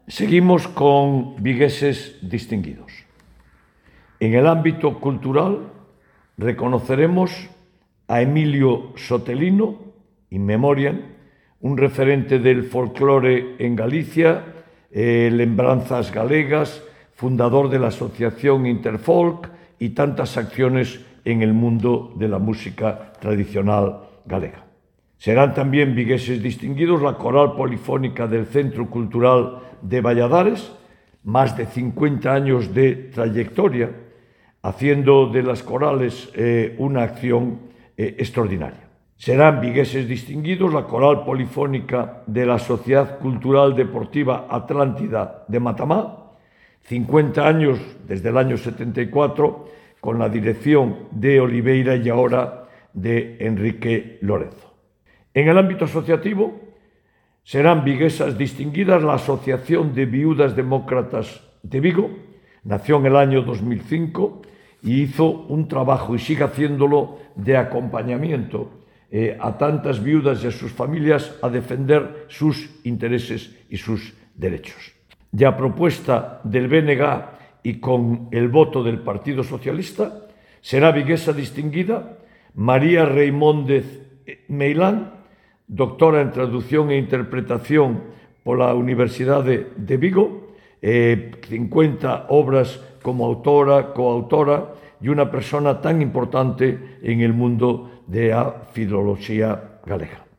Seguimos con vigueses distinguidos. En el ámbito cultural reconoceremos a Emilio Sotelino, in memoriam, un referente del folclore en Galicia, Lembranzas Galegas, fundador de la Asociación Interfolk y tantas acciones en el mundo de la música tradicional galega. Serán también vigueses distinguidos la Coral Polifónica del Centro Cultural de Valladares, más de 50 años de trayectoria, haciendo de las corales una acción extraordinaria. Serán vigueses distinguidos la Coral Polifónica de la Sociedad Cultural Deportiva Atlántida de Matamá, 50 años desde el año 74, con la dirección de Oliveira y ahora de Enrique Lorenzo. En el ámbito asociativo serán viguesas distinguidas la Asociación de Viudas Demócratas de Vigo, nació en el año 2005 y hizo un trabajo, y sigue haciéndolo, de acompañamiento a tantas viudas y a sus familias a defender sus intereses y sus derechos. Y a propuesta del BNG y con el voto del Partido Socialista, será viguesa distinguida María Reimóndez Meilán, doctora en Traducción e Interpretación pola Universidade de Vigo, 50 obras como autora, coautora y una persona tan importante en el mundo de la filoloxía galega.